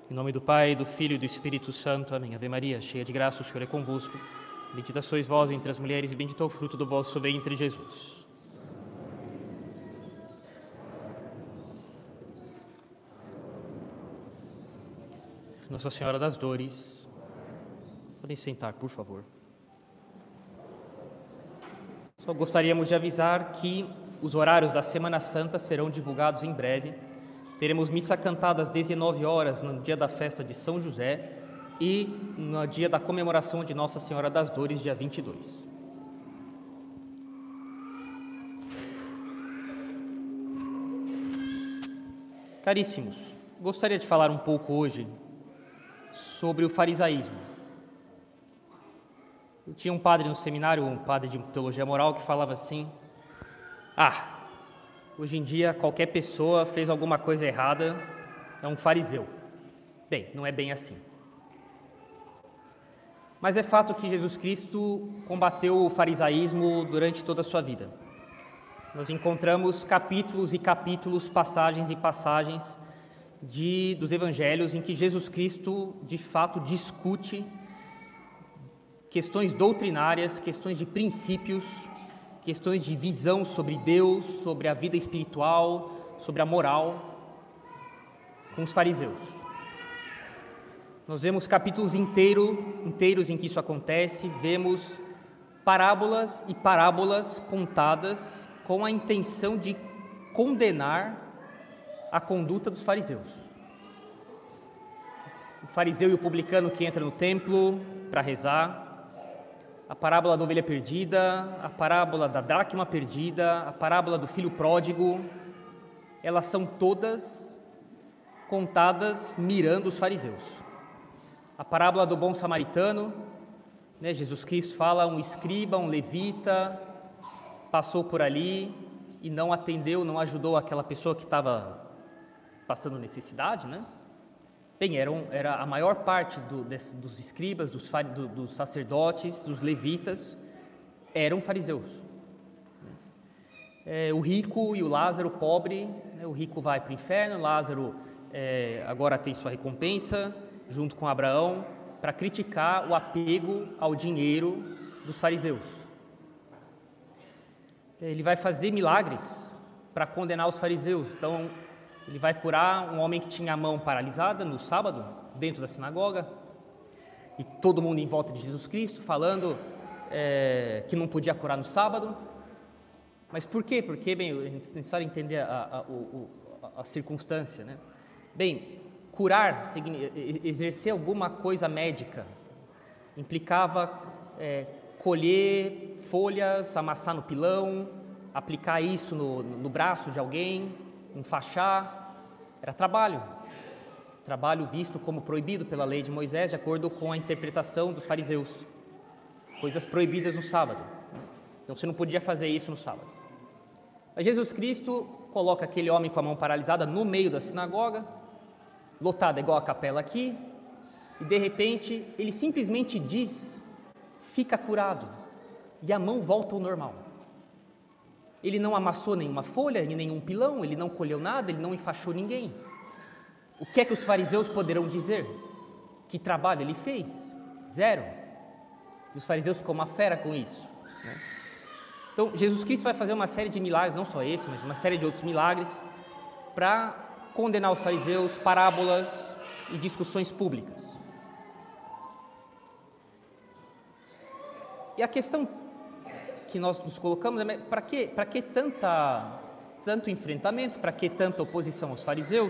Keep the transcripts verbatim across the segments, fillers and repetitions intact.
Em nome do Pai, do Filho e do Espírito Santo. Amém. Ave Maria, cheia de graça, o Senhor é convosco. Bendita sois vós entre as mulheres e bendito é o fruto do vosso ventre, Jesus. Nossa Senhora das Dores. Podem sentar, por favor. Só gostaríamos de avisar que os horários da Semana Santa serão divulgados em breve. Teremos missa cantada às dezenove horas no dia da festa de São José e no dia da comemoração de Nossa Senhora das Dores, dia vinte e dois. Caríssimos, gostaria de falar um pouco hoje sobre o farisaísmo. Eu tinha um padre no seminário, um padre de teologia moral, que falava assim: ah, hoje em dia qualquer pessoa fez alguma coisa errada, é um fariseu. Bem, não é bem assim. Mas é fato que Jesus Cristo combateu o farisaísmo durante toda a sua vida. Nós encontramos capítulos e capítulos, passagens e passagens de, dos evangelhos em que Jesus Cristo, de fato, discute questões doutrinárias, questões de princípios, questões de visão sobre Deus, sobre a vida espiritual, sobre a moral, com os fariseus. Nós vemos capítulos inteiro, inteiros em que isso acontece, vemos parábolas e parábolas contadas com a intenção de condenar a conduta dos fariseus. O fariseu e o publicano que entra no templo para rezar, a parábola da ovelha perdida, a parábola da dracma perdida, a parábola do filho pródigo, elas são todas contadas mirando os fariseus. A parábola do bom samaritano, né, Jesus Cristo fala, um escriba, um levita, passou por ali e não atendeu, não ajudou aquela pessoa que estava passando necessidade, né? Bem, era, um, era a maior parte do, desse, dos escribas, dos, do, dos sacerdotes, dos levitas, eram fariseus. É, o rico e o Lázaro, o pobre, né, o rico vai para o inferno, Lázaro é, agora tem sua recompensa, junto com Abraão, para criticar o apego ao dinheiro dos fariseus. Ele vai fazer milagres para condenar os fariseus. Então, ele vai curar um homem que tinha a mão paralisada no sábado, dentro da sinagoga, e todo mundo em volta de Jesus Cristo, falando é, que não podia curar no sábado. Mas por quê? Porque, bem, é necessário entender a, a, a, a circunstância, né? Bem, curar, exercer alguma coisa médica, implicava é, colher folhas, amassar no pilão, aplicar isso no, no braço de alguém, enfaixar, era trabalho. Trabalho visto como proibido pela lei de Moisés, de acordo com a interpretação dos fariseus. Coisas proibidas no sábado. Então você não podia fazer isso no sábado. Mas Jesus Cristo coloca aquele homem com a mão paralisada no meio da sinagoga, lotada igual a capela aqui, e de repente ele simplesmente diz: fica curado, e a mão volta ao normal. Ele não amassou nenhuma folha, nenhum pilão, ele não colheu nada, ele não enfaixou ninguém. O que é que os fariseus poderão dizer? Que trabalho ele fez? Zero. E os fariseus ficam uma fera com isso, né? Então, Jesus Cristo vai fazer uma série de milagres, não só esse, mas uma série de outros milagres, para condenar os fariseus, parábolas e discussões públicas. E a questão que nós nos colocamos é: para que, para que tanta, tanto enfrentamento, para que tanta oposição aos fariseus,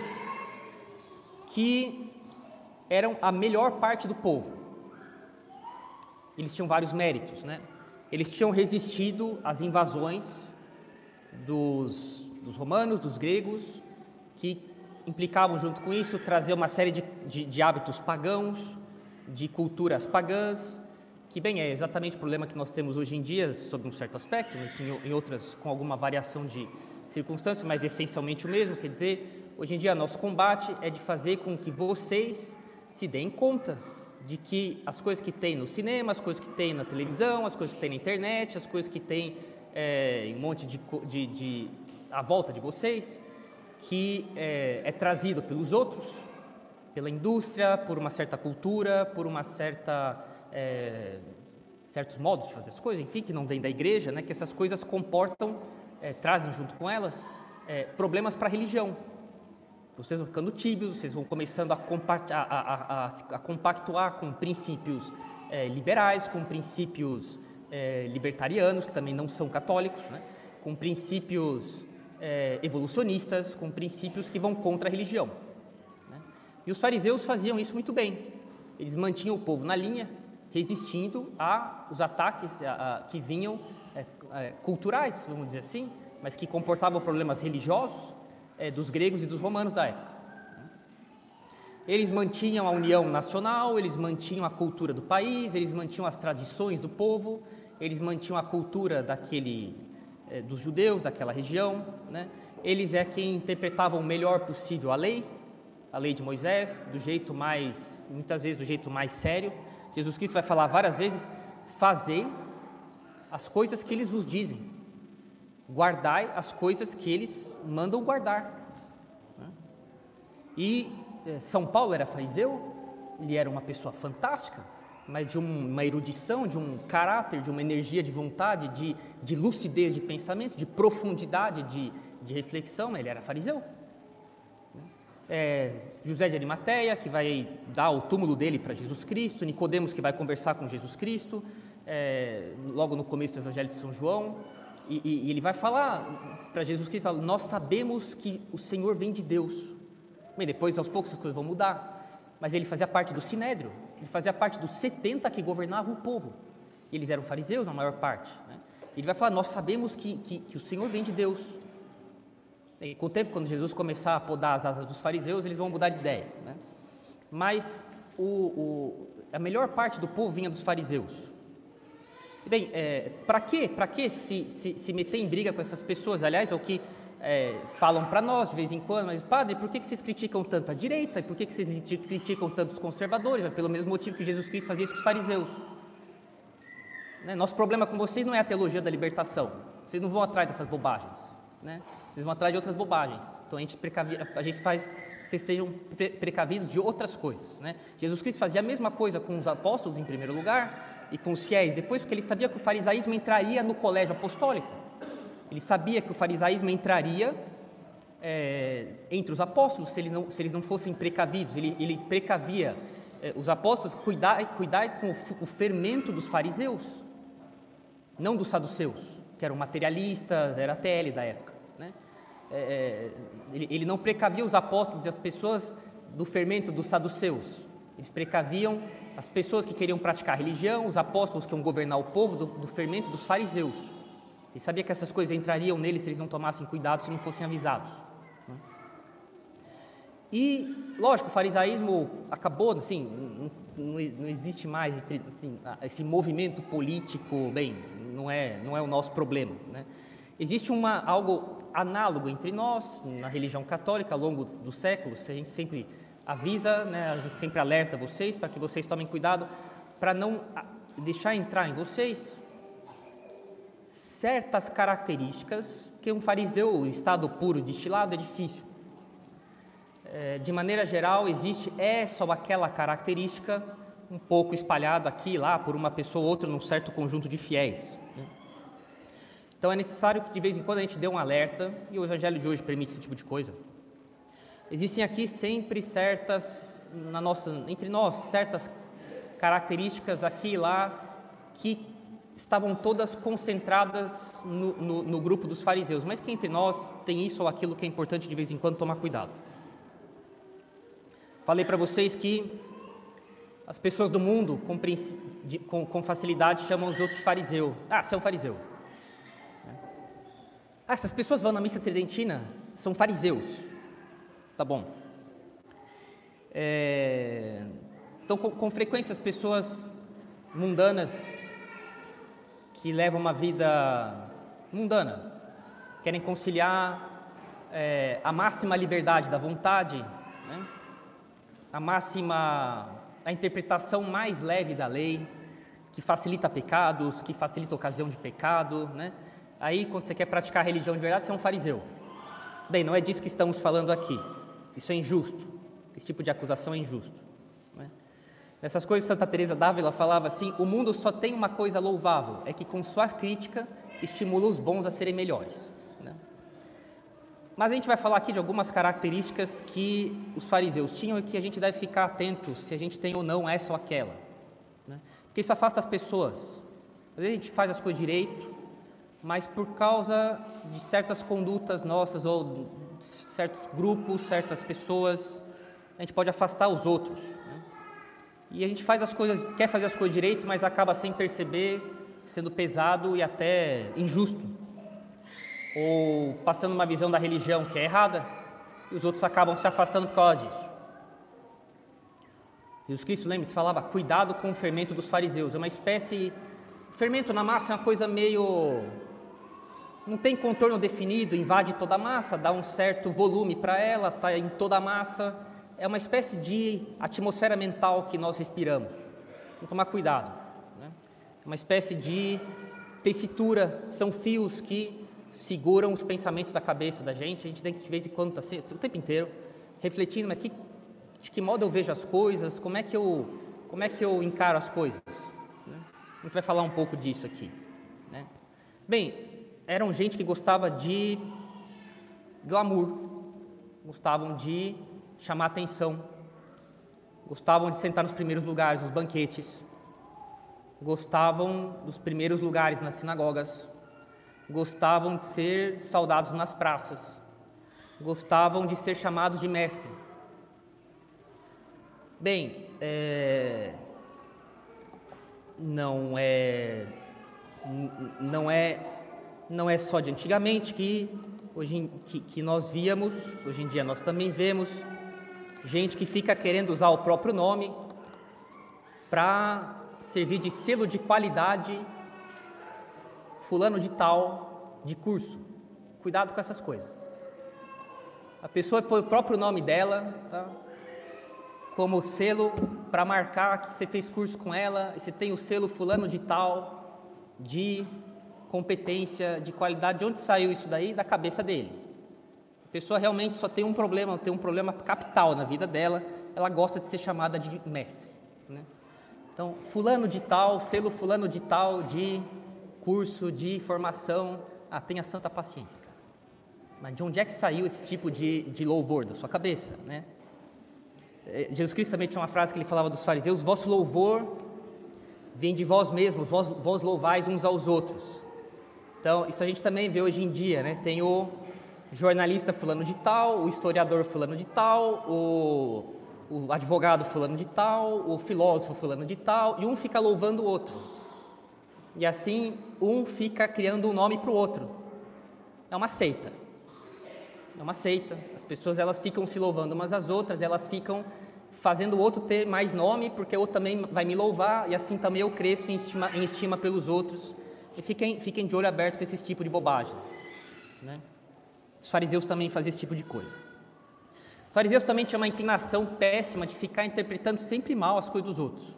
que eram a melhor parte do povo? Eles tinham vários méritos, né? Eles tinham resistido às invasões dos, dos romanos, dos gregos, que implicavam junto com isso trazer uma série de, de, de hábitos pagãos, de culturas pagãs, que, bem, é exatamente o problema que nós temos hoje em dia, sob um certo aspecto, mas em, em outras com alguma variação de circunstâncias, mas essencialmente o mesmo. Quer dizer, hoje em dia nosso combate é de fazer com que vocês se deem conta de que as coisas que tem no cinema, as coisas que tem na televisão, as coisas que tem na internet, as coisas que tem é, um monte de, de, de à volta de vocês, que é, é trazido pelos outros, pela indústria, por uma certa cultura, por uma certa, é, certos modos de fazer as coisas, enfim, que não vem da igreja, né, que essas coisas comportam, é, trazem junto com elas é, problemas para a religião. Vocês vão ficando tíbios, vocês vão começando a, compact, a, a, a, a compactuar com princípios é, liberais, com princípios é, libertarianos, que também não são católicos, né, com princípios é, evolucionistas, com princípios que vão contra a religião. E os fariseus faziam isso muito bem. Eles mantinham o povo na linha, resistindo aos ataques a, a, que vinham é, é, culturais, vamos dizer assim, mas que comportavam problemas religiosos é, dos gregos e dos romanos da época. Eles mantinham a união nacional, eles mantinham a cultura do país, eles mantinham as tradições do povo, eles mantinham a cultura daquele, é, dos judeus, daquela região, né? Eles é quem interpretavam o melhor possível a lei, a lei de Moisés, do jeito mais, muitas vezes do jeito mais sério. Jesus Cristo vai falar várias vezes: fazei as coisas que eles vos dizem, guardai as coisas que eles mandam guardar. E eh, São Paulo era fariseu, ele era uma pessoa fantástica, mas de um, uma erudição, de um caráter, de uma energia de vontade, de, de lucidez de pensamento, de profundidade de, de reflexão. Ele era fariseu. É, José de Arimateia, que vai dar o túmulo dele para Jesus Cristo, Nicodemos, que vai conversar com Jesus Cristo, é, logo no começo do Evangelho de São João, e, e, e ele vai falar para Jesus Cristo, fala, nós sabemos que o Senhor vem de Deus. Bem, depois aos poucos as coisas vão mudar, mas ele fazia parte do Sinédrio, ele fazia parte dos setenta que governavam o povo, eles eram fariseus na maior parte, né? Ele vai falar, nós sabemos que, que, que o Senhor vem de Deus. E com o tempo, quando Jesus começar a podar as asas dos fariseus, eles vão mudar de ideia, né? Mas o, o, a melhor parte do povo vinha dos fariseus. E bem, é, para que, para que se, se, se meter em briga com essas pessoas? Aliás, é o que é, falam para nós de vez em quando, mas padre, por que, que vocês criticam tanto a direita? E por que, que vocês criticam tanto os conservadores? É pelo mesmo motivo que Jesus Cristo fazia isso com os fariseus. Né? Nosso problema com vocês não é a teologia da libertação, vocês não vão atrás dessas bobagens, né? Vocês vão atrás de outras bobagens. Então a gente, precavi, a gente faz que vocês estejam pre precavidos de outras coisas, né? Jesus Cristo fazia a mesma coisa com os apóstolos em primeiro lugar e com os fiéis depois, porque ele sabia que o farisaísmo entraria no colégio apostólico. Ele sabia que o farisaísmo entraria é, entre os apóstolos se, ele não, se eles não fossem precavidos. Ele, ele precavia é, os apóstolos, cuidar, cuidar com o, o fermento dos fariseus, não dos saduceus, que eram materialistas, era a T L da época, né? É, ele, ele não precavia os apóstolos e as pessoas do fermento dos saduceus. Eles precaviam as pessoas que queriam praticar religião, os apóstolos que iam governar o povo do, do fermento dos fariseus. Ele sabia que essas coisas entrariam neles se eles não tomassem cuidado, se não fossem avisados, né? E, lógico, o farisaísmo acabou, assim, não, não, não existe mais assim, esse movimento político, bem, não é, não é o nosso problema, né? Existe uma, algo análogo entre nós, na religião católica, ao longo dos séculos. A gente sempre avisa, né, a gente sempre alerta vocês para que vocês tomem cuidado para não deixar entrar em vocês certas características que um fariseu, em estado puro, destilado, é difícil. É, de maneira geral, existe essa ou aquela característica um pouco espalhada aqui e lá por uma pessoa ou outra num certo conjunto de fiéis, né? Então é necessário que de vez em quando a gente dê um alerta, e o Evangelho de hoje permite esse tipo de coisa. Existem aqui sempre certas, na nossa, entre nós, certas características aqui e lá que estavam todas concentradas no, no, no grupo dos fariseus, mas que entre nós tem isso ou aquilo que é importante de vez em quando tomar cuidado. Falei para vocês que as pessoas do mundo com, de, com, com facilidade chamam os outros de fariseu. Ah, você é um fariseu. Ah, essas pessoas vão na missa tridentina, são fariseus. Tá bom. É, então, com, com frequência, as pessoas mundanas que levam uma vida mundana querem conciliar é, a máxima liberdade da vontade, né? A máxima, a interpretação mais leve da lei, que facilita pecados, que facilita a ocasião de pecado, né? Aí, quando você quer praticar a religião de verdade, você é um fariseu. Bem, não é disso que estamos falando aqui. Isso é injusto. esse tipo de acusação é injusto. Né? Nessas coisas, Santa Teresa d'Ávila falava assim: o mundo só tem uma coisa louvável, é que com sua crítica estimula os bons a serem melhores. Né? Mas a gente vai falar aqui de algumas características que os fariseus tinham e que a gente deve ficar atento se a gente tem ou não essa ou aquela. Né? Porque isso afasta as pessoas. Às vezes a gente faz as coisas direito, mas por causa de certas condutas nossas ou de certos grupos, certas pessoas, a gente pode afastar os outros. Né? E a gente faz as coisas, quer fazer as coisas direito, mas acaba sem perceber, sendo pesado e até injusto. Ou passando uma visão da religião que é errada, e os outros acabam se afastando por causa disso. Jesus Cristo, lembre-se, falava: cuidado com o fermento dos fariseus. É uma espécie... Fermento na massa é uma coisa meio... não tem contorno definido, invade toda a massa, dá um certo volume para ela, está em toda a massa. É uma espécie de atmosfera mental que nós respiramos. Vamos tomar cuidado. Né? É uma espécie de tessitura, são fios que seguram os pensamentos da cabeça da gente. A gente tem que de vez em quando, tá, o tempo inteiro, refletindo, mas que, de que modo eu vejo as coisas, como é que eu, como é que eu encaro as coisas. Né? A gente vai falar um pouco disso aqui. Né? Bem, eram gente que gostava de glamour, gostavam de chamar atenção, gostavam de sentar nos primeiros lugares, nos banquetes, gostavam dos primeiros lugares nas sinagogas, gostavam de ser saudados nas praças, gostavam de ser chamados de mestre. Bem, é... não é, não é, não é só de antigamente que hoje que, que nós víamos, hoje em dia nós também vemos gente que fica querendo usar o próprio nome para servir de selo de qualidade, fulano de tal, de curso. Cuidado com essas coisas. A pessoa põe o próprio nome dela, tá, como selo para marcar que você fez curso com ela, e você tem o selo fulano de tal, de competência, de qualidade. De onde saiu isso daí? Da cabeça dele. A pessoa realmente só tem um problema, tem um problema capital na vida dela, ela gosta de ser chamada de mestre. Né? Então, fulano de tal, selo fulano de tal, de curso, de formação. Ah, tenha santa paciência, cara. Mas de onde é que saiu esse tipo de, de louvor? Da sua cabeça, né? Jesus Cristo também tinha uma frase que ele falava dos fariseus: vosso louvor vem de vós mesmos, vós, vós louvais uns aos outros. Então, isso a gente também vê hoje em dia, né? Tem o jornalista fulano de tal, o historiador fulano de tal, o, o advogado fulano de tal, o filósofo fulano de tal, e um fica louvando o outro. E assim, um fica criando um nome para o outro. É uma seita. É uma seita. As pessoas, elas ficam se louvando umas às outras, elas ficam fazendo o outro ter mais nome, porque o outro também vai me louvar, e assim também eu cresço em estima, em estima pelos outros. E fiquem, fiquem de olho aberto com esse tipo de bobagem. Né? Os fariseus também faziam esse tipo de coisa. Os fariseus também tinham uma inclinação péssima de ficar interpretando sempre mal as coisas dos outros.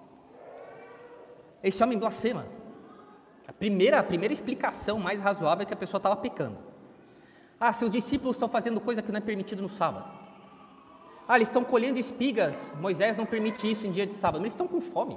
Esse homem blasfema. A primeira, a primeira explicação mais razoável é que a pessoa estava pecando. Ah, seus discípulos estão fazendo coisa que não é permitido no sábado. Ah, eles estão colhendo espigas, Moisés não permite isso em dia de sábado, mas eles estão com fome.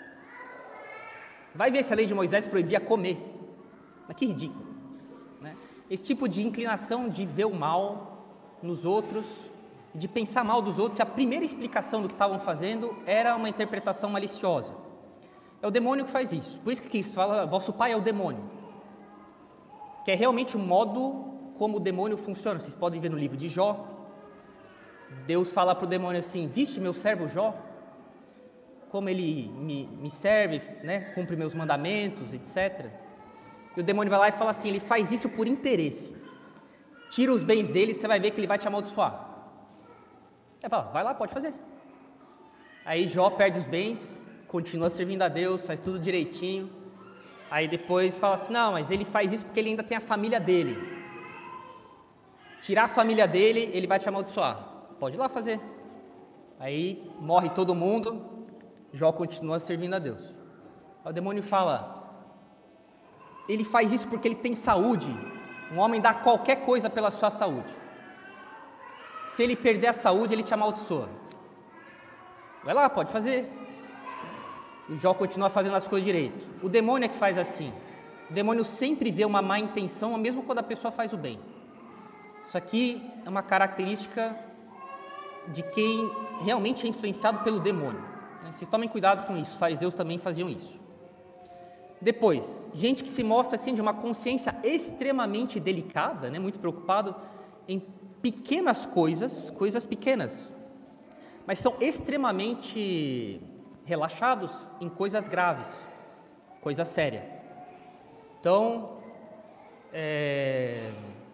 Vai ver se a lei de Moisés proibia comer. Mas que ridículo. Né? Esse tipo de inclinação de ver o mal nos outros, de pensar mal dos outros, se a primeira explicação do que estavam fazendo era uma interpretação maliciosa. É o demônio que faz isso. Por isso que se fala, vosso pai é o demônio. Que é realmente o modo como o demônio funciona. Vocês podem ver no livro de Jó. Deus fala para o demônio assim: viste meu servo Jó? Como ele me, me serve, né? Cumpre meus mandamentos, etcétera. E o demônio vai lá e fala assim: ele faz isso por interesse. Tira os bens dele, você vai ver que ele vai te amaldiçoar. Ele fala: vai lá, pode fazer. Aí Jó perde os bens, continua servindo a Deus, faz tudo direitinho. Aí depois fala assim: não, mas ele faz isso porque ele ainda tem a família dele. Tirar a família dele, ele vai te amaldiçoar. Pode ir lá fazer. Aí morre todo mundo, Jó continua servindo a Deus. Aí o demônio fala: ele faz isso porque ele tem saúde. Um homem dá qualquer coisa pela sua saúde. Se ele perder a saúde, ele te amaldiçoa. Vai lá, pode fazer. E Jó continua fazendo as coisas direito. O demônio é que faz assim. O demônio sempre vê uma má intenção, mesmo quando a pessoa faz o bem. Isso aqui é uma característica de quem realmente é influenciado pelo demônio. Vocês tomem cuidado com isso, os fariseus também faziam isso. Depois, gente que se mostra assim de uma consciência extremamente delicada, né, muito preocupado em pequenas coisas, coisas pequenas, mas são extremamente relaxados em coisas graves, coisa séria. Então, é...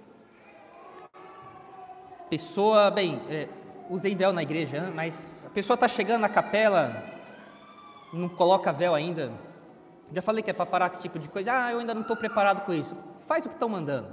pessoa, bem, é, usei véu na igreja, mas a pessoa está chegando na capela, não coloca véu ainda. Já falei que é para parar com esse tipo de coisa. Ah, eu ainda não estou preparado com isso. Faz o que estão mandando.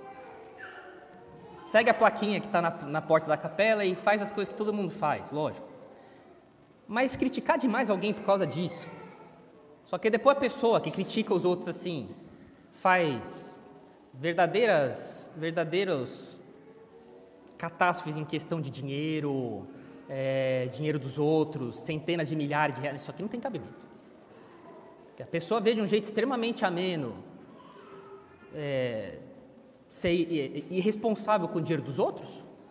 Segue a plaquinha que está na, na porta da capela e faz as coisas que todo mundo faz, lógico. Mas criticar demais alguém por causa disso. Só que depois a pessoa que critica os outros assim, faz verdadeiras, verdadeiros catástrofes em questão de dinheiro, é, dinheiro dos outros, centenas de milhares de reais, isso aqui não tem cabimento. Porque a pessoa vê de um jeito extremamente ameno, é, ser irresponsável com o dinheiro dos outros,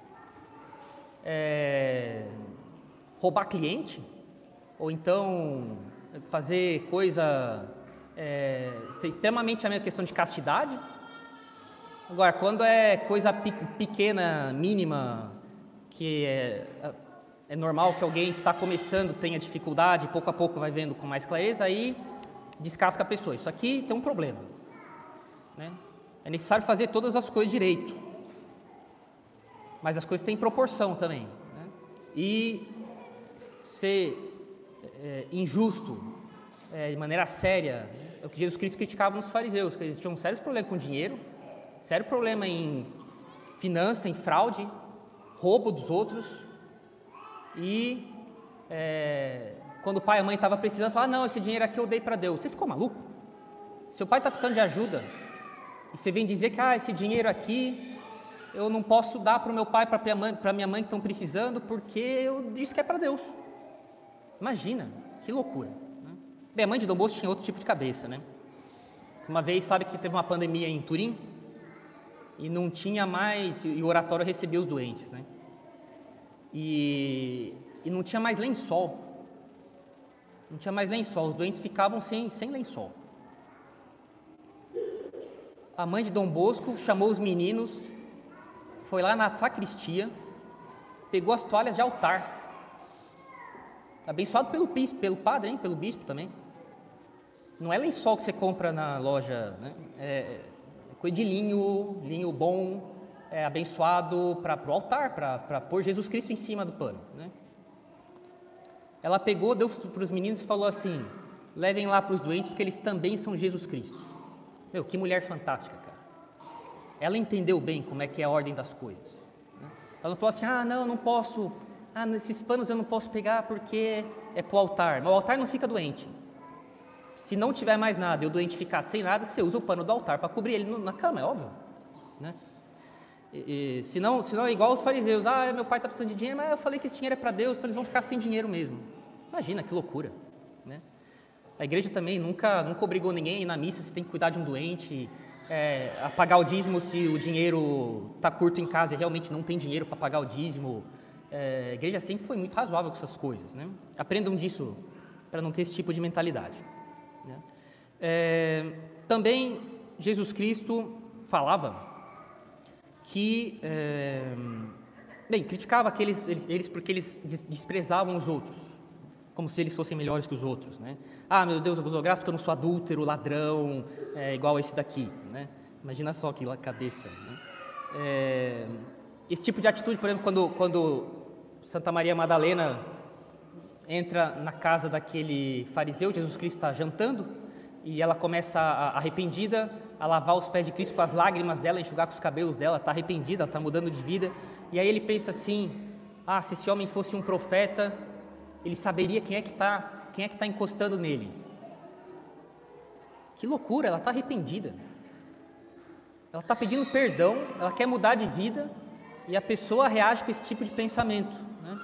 é, roubar cliente, ou então fazer coisa, é, ser extremamente ameno, questão de castidade. Agora, quando é coisa pequena, mínima, que é, é normal que alguém que está começando tenha dificuldade, pouco a pouco vai vendo com mais clareza, aí descasca a pessoa. Isso aqui tem um problema, né? É necessário fazer todas as coisas direito, mas as coisas têm proporção também, né? E ser é, injusto é, de maneira séria é o que Jesus Cristo criticava nos fariseus, que eles tinham um sério problema com dinheiro, sério problema em finança, em fraude, roubo dos outros. E é, quando o pai e a mãe estavam precisando, falavam, não, esse dinheiro aqui eu dei para Deus. Você ficou maluco? Seu pai está precisando de ajuda e você vem dizer que ah, esse dinheiro aqui eu não posso dar para o meu pai, para a minha mãe, para minha mãe que estão precisando, porque eu disse que é para Deus. Imagina, que loucura, né? Bem, a mãe de Dom Bosco tinha outro tipo de cabeça, né? Uma vez, sabe que teve uma pandemia em Turim, e não tinha mais, e o oratório recebia os doentes, né? E, e não tinha mais lençol, não tinha mais lençol, os doentes ficavam sem, sem lençol. A mãe de Dom Bosco chamou os meninos, foi lá na sacristia, pegou as toalhas de altar, abençoado pelo bispo, pelo padre, hein? Pelo bispo também. Não é lençol que você compra na loja, né? É coisa de linho, linho bom, é, abençoado para o altar, para pôr Jesus Cristo em cima do pano, né? Ela pegou, deu para os meninos e falou assim, levem lá para os doentes, porque eles também são Jesus Cristo. Meu, que mulher fantástica, cara. Ela entendeu bem como é que é a ordem das coisas, né? Ela não falou assim, ah, não, não posso, ah, nesses panos eu não posso pegar porque é para o altar, mas o altar não fica doente. Se não tiver mais nada e o doente ficar sem nada, você usa o pano do altar para cobrir ele na cama, é óbvio, né? E, e, se, não, se não é igual os fariseus, ah, meu pai está precisando de dinheiro, mas eu falei que esse dinheiro é para Deus, então eles vão ficar sem dinheiro mesmo. Imagina, que loucura, né? A igreja também nunca, nunca obrigou ninguém a ir na missa, se tem que cuidar de um doente, é, a pagar o dízimo se o dinheiro está curto em casa e realmente não tem dinheiro para pagar o dízimo. É, a igreja sempre foi muito razoável com essas coisas, né? Aprendam disso para não ter esse tipo de mentalidade, né? É, também Jesus Cristo falava que, é, bem, criticava aqueles, eles, eles porque eles desprezavam os outros, como se eles fossem melhores que os outros, né? Ah, meu Deus, eu vos dou graça porque eu não sou adúltero, ladrão, é, igual esse daqui, né? Imagina só aquilo, a cabeça, né? É, esse tipo de atitude, por exemplo, quando, quando Santa Maria Madalena entra na casa daquele fariseu, Jesus Cristo está jantando, e ela começa, a, arrependida, a lavar os pés de Cristo com as lágrimas dela, enxugar com os cabelos dela, está arrependida, ela está mudando de vida, e aí ele pensa assim, ah, se esse homem fosse um profeta, ele saberia quem é que está quem é que está encostando nele. Que loucura, ela está arrependida, ela está pedindo perdão, ela quer mudar de vida, e a pessoa reage com esse tipo de pensamento, né?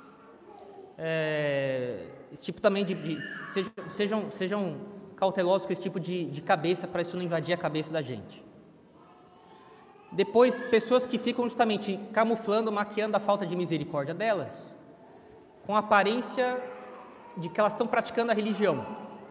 É, esse tipo também de, de sejam, sejam, sejam cautelosos com esse tipo de, de cabeça, para isso não invadir a cabeça da gente. Depois, pessoas que ficam justamente camuflando, maquiando a falta de misericórdia delas, com a aparência de que elas estão praticando a religião.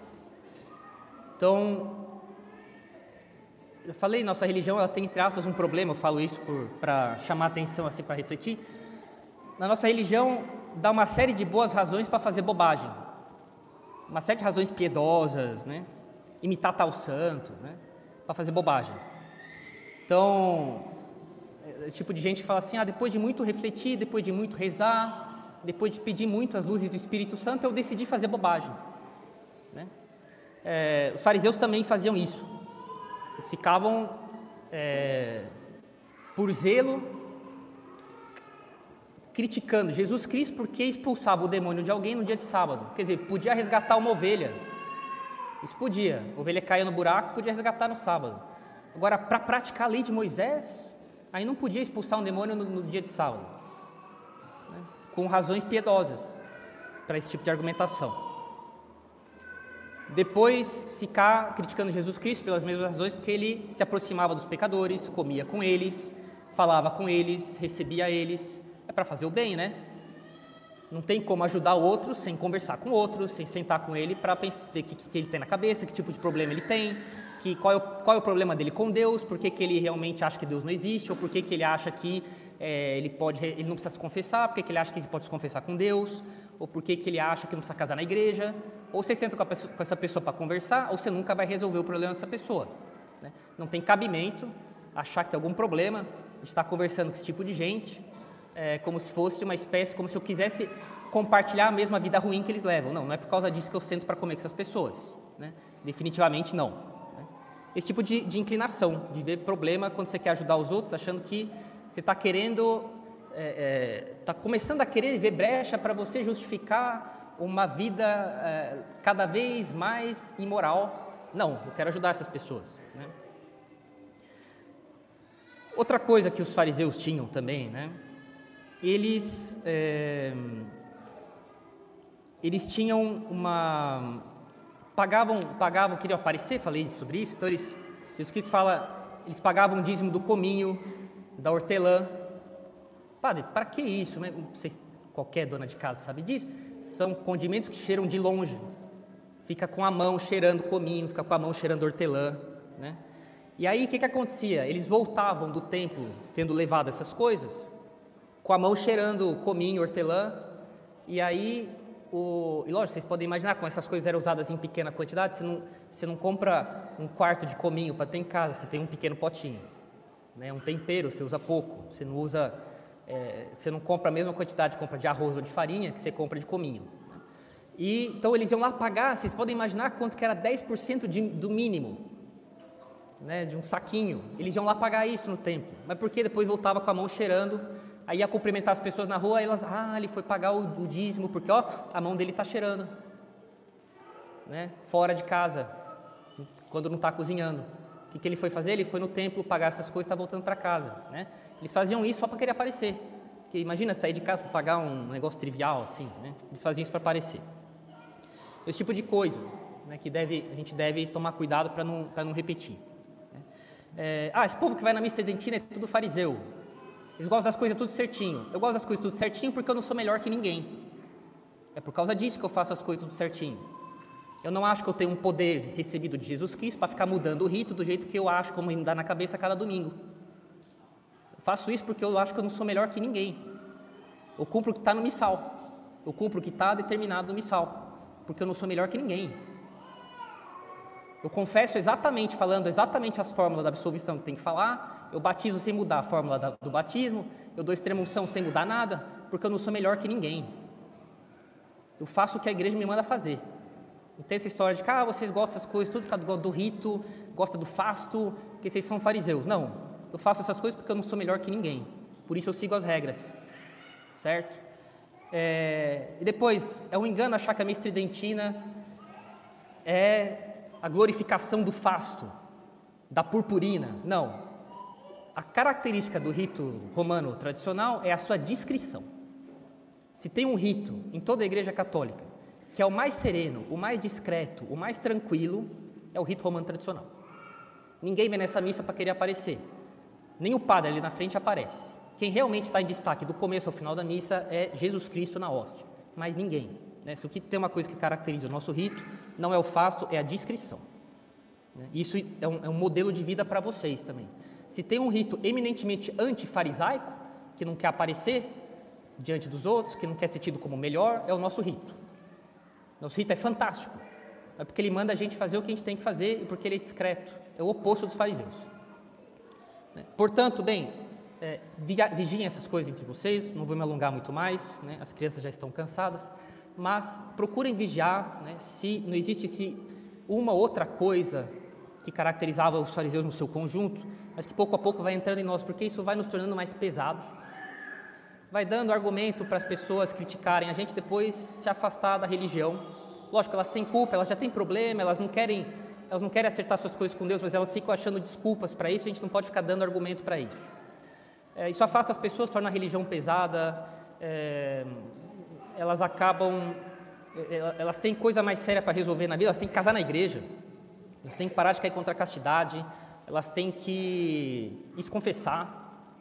Então, eu falei, nossa religião ela tem, entre aspas, um problema, eu falo isso para chamar a atenção, assim, para refletir. Na nossa religião, dá uma série de boas razões para fazer bobagem. Uma série de razões piedosas, né? Imitar tal santo, né? Para fazer bobagem. Então, é o tipo de gente que fala assim, ah, depois de muito refletir, depois de muito rezar, depois de pedir muito as luzes do Espírito Santo, eu decidi fazer bobagem, né? É, os fariseus também faziam isso. Eles ficavam, é, por zelo, criticando Jesus Cristo porque expulsava o demônio de alguém no dia de sábado. Quer dizer, podia resgatar uma ovelha. Isso podia. A ovelha caía no buraco, podia resgatar no sábado. Agora, para praticar a lei de Moisés, aí não podia expulsar um demônio no, no dia de sábado, né? Com razões piedosas para esse tipo de argumentação. Depois, ficar criticando Jesus Cristo pelas mesmas razões, porque ele se aproximava dos pecadores, comia com eles, falava com eles, recebia eles. É para fazer o bem, né? Não tem como ajudar o outro sem conversar com o outro, sem sentar com ele para ver o que, que ele tem na cabeça, que tipo de problema ele tem, que, qual, é o, qual é o problema dele com Deus, por que, que ele realmente acha que Deus não existe, ou por que, que ele acha que é, ele, pode, ele não precisa se confessar, por que, que ele acha que ele pode se confessar com Deus, ou por que, que ele acha que não precisa casar na igreja. Ou você senta com, pessoa, com essa pessoa para conversar, ou você nunca vai resolver o problema dessa pessoa, né? Não tem cabimento achar que tem algum problema de estar conversando com esse tipo de gente, é, como se fosse uma espécie, como se eu quisesse compartilhar a mesma vida ruim que eles levam. Não, não é por causa disso que eu sento para comer com essas pessoas, né? Definitivamente não, né? Esse tipo de, de inclinação, de ver problema quando você quer ajudar os outros, achando que você está querendo, está é, é, começando a querer ver brecha para você justificar uma vida é, cada vez mais imoral. Não, eu quero ajudar essas pessoas, né? Outra coisa que os fariseus tinham também, né? Eles, é, eles tinham uma, pagavam, pagavam, queriam aparecer, falei sobre isso, então eles, Jesus Cristo fala, eles pagavam o dízimo do cominho, da hortelã. Padre, para que isso? Não sei se qualquer dona de casa sabe disso, são condimentos que cheiram de longe, fica com a mão cheirando cominho, fica com a mão cheirando hortelã, né? E aí o que, que acontecia? Eles voltavam do templo, tendo levado essas coisas, com a mão cheirando cominho, hortelã, e aí, o, e lógico, vocês podem imaginar, como essas coisas eram usadas em pequena quantidade, você não, você não compra um quarto de cominho para ter em casa, você tem um pequeno potinho, né? Um tempero, você usa pouco, você não usa, é, você não compra a mesma quantidade de compra de arroz ou de farinha que você compra de cominho, né? E, então eles iam lá pagar, vocês podem imaginar quanto que era dez por cento de, do mínimo, né, de um saquinho, eles iam lá pagar isso no templo, mas porque depois voltava com a mão cheirando, aí ia cumprimentar as pessoas na rua, aí elas, ah, ele foi pagar o, o dízimo, porque ó, a mão dele está cheirando, né, fora de casa, quando não está cozinhando. O que, que ele foi fazer? Ele foi no templo pagar essas coisas e está voltando para casa, né? Eles faziam isso só para querer aparecer, porque imagina sair de casa para pagar um negócio trivial assim, né? Eles faziam isso para aparecer. Esse tipo de coisa, né, que deve, a gente deve tomar cuidado para não, para não repetir. É, ah, esse povo que vai na missa tridentina é tudo fariseu, eles gostam das coisas tudo certinho. Eu gosto das coisas tudo certinho porque eu não sou melhor que ninguém. É por causa disso que eu faço as coisas tudo certinho. Eu não acho que eu tenho um poder recebido de Jesus Cristo para ficar mudando o rito do jeito que eu acho, como me dá na cabeça cada domingo. Eu faço isso porque eu acho que eu não sou melhor que ninguém. Eu cumpro o que está no missal. Eu cumpro o que está determinado no missal, porque eu não sou melhor que ninguém. Eu confesso exatamente, falando exatamente as fórmulas da absolvição que tem que falar, eu batizo sem mudar a fórmula da, do batismo, eu dou extrema-unção sem mudar nada, porque eu não sou melhor que ninguém. Eu faço o que a igreja me manda fazer. Não tem essa história de que ah, vocês gostam das coisas, tudo por causa do rito, gostam do fasto, porque vocês são fariseus. Não, eu faço essas coisas porque eu não sou melhor que ninguém, por isso eu sigo as regras, certo? É, e depois, é um engano achar que a missa tridentina é a glorificação do fasto, da purpurina. Não. a característica do rito romano tradicional é a sua discrição. Se tem um rito em toda a Igreja Católica que é o mais sereno, o mais discreto, o mais tranquilo, é o rito romano tradicional. Ninguém vem nessa missa para querer aparecer. Nem o padre ali na frente aparece. Quem realmente está em destaque do começo ao final da missa é Jesus Cristo na hóstia, mas ninguém. Né? Se o que tem uma coisa que caracteriza o nosso rito, não é o fasto, é a discrição. Né? Isso é um, é um modelo de vida para vocês também. Se tem um rito eminentemente antifarisaico, que não quer aparecer diante dos outros, que não quer ser tido como melhor, é o nosso rito. Nosso rito é fantástico, é porque ele manda a gente fazer o que a gente tem que fazer e porque ele é discreto, é o oposto dos fariseus. Portanto, bem, é, vigiem essas coisas entre vocês, não vou me alongar muito mais, né? As crianças já estão cansadas, mas procurem vigiar, né? Se não existe se uma outra coisa que caracterizava os fariseus no seu conjunto, mas que pouco a pouco vai entrando em nós, porque isso vai nos tornando mais pesados, vai dando argumento para as pessoas criticarem a gente, depois se afastar da religião. Lógico, elas têm culpa, elas já têm problema, elas não querem, elas não querem acertar suas coisas com Deus, mas elas ficam achando desculpas para isso, a gente não pode ficar dando argumento para isso. É, isso afasta as pessoas, torna a religião pesada, é, elas acabam, é, elas têm coisa mais séria para resolver na vida, elas têm que casar na igreja, elas têm que parar de cair contra a castidade, elas têm que se confessar,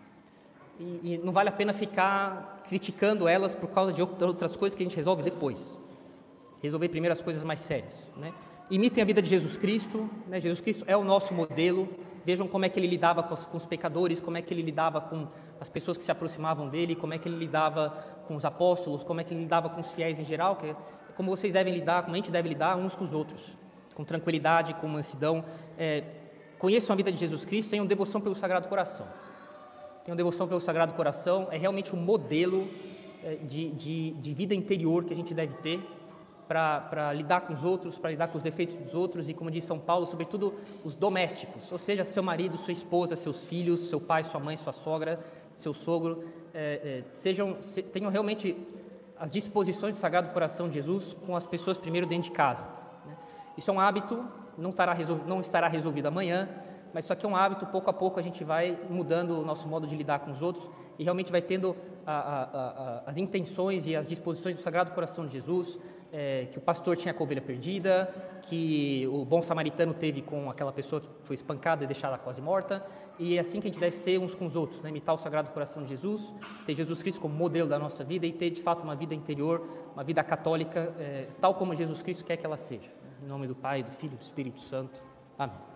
e, e não vale a pena ficar criticando elas por causa de outras coisas que a gente resolve depois. Resolver primeiro as coisas mais sérias, né? Imitem a vida de Jesus Cristo, né? Jesus Cristo é o nosso modelo. Vejam como é que ele lidava com os, com os pecadores, como é que ele lidava com as pessoas que se aproximavam dele, como é que ele lidava com os apóstolos, como é que ele lidava com os fiéis em geral, que é como vocês devem lidar, como a gente deve lidar uns com os outros, com tranquilidade, com mansidão. É, conheçam a vida de Jesus Cristo, tenham devoção pelo Sagrado Coração. Tenham devoção pelo Sagrado Coração, é realmente um modelo é, de, de, de vida interior que a gente deve ter para lidar com os outros, para lidar com os defeitos dos outros e, como diz São Paulo, sobretudo os domésticos, ou seja, seu marido, sua esposa, seus filhos, seu pai, sua mãe, sua sogra, seu sogro, é, é, sejam, se, tenham realmente as disposições do Sagrado Coração de Jesus com as pessoas primeiro dentro de casa. Né? Isso é um hábito, não estará, resolvido, não estará resolvido amanhã, mas isso aqui é um hábito, pouco a pouco a gente vai mudando o nosso modo de lidar com os outros e realmente vai tendo a, a, a, as intenções e as disposições do Sagrado Coração de Jesus, é, que o pastor tinha com a ovelha perdida, que o bom samaritano teve com aquela pessoa que foi espancada e deixada quase morta, e é assim que a gente deve ter uns com os outros, né? Imitar o Sagrado Coração de Jesus, ter Jesus Cristo como modelo da nossa vida e ter de fato uma vida interior, uma vida católica, é, tal como Jesus Cristo quer que ela seja. Em nome do Pai, do Filho e do Espírito Santo. Amém.